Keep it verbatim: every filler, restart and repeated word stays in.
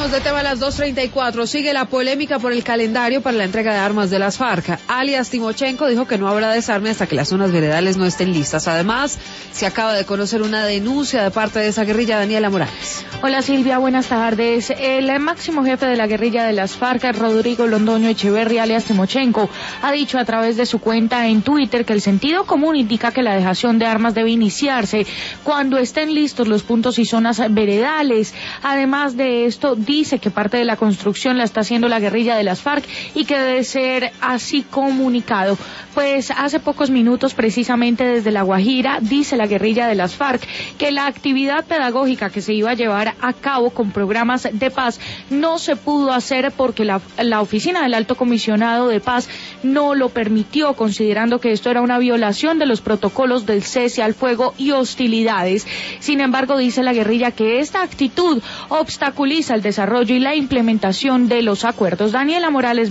Cambiamos de tema a las dos treinta y cuatro. Sigue la polémica por el calendario para la entrega de armas de las FARC. Alias Timochenko dijo que no habrá desarme hasta que las zonas veredales no estén listas. Además, se acaba de conocer una denuncia de parte de esa guerrilla. Daniela Morales. Hola Silvia, buenas tardes. El máximo jefe de la guerrilla de las FARC, Rodrigo Londoño Echeverri, alias Timochenko, ha dicho a través de su cuenta en Twitter que el sentido común indica que la dejación de armas debe iniciarse cuando estén listos los puntos y zonas veredales. Además de esto, dice que parte de la construcción la está haciendo la guerrilla de las FARC y que debe ser así comunicado. Pues hace pocos minutos, precisamente desde La Guajira, dice la guerrilla de las FARC que la actividad pedagógica que se iba a llevar a cabo con programas de paz no se pudo hacer porque la, la oficina del Alto Comisionado de Paz no lo permitió, considerando que esto era una violación de los protocolos del cese al fuego y hostilidades. Sin embargo, dice la guerrilla que esta actitud obstaculiza el desarrollo y la implementación de los acuerdos. Daniela Morales.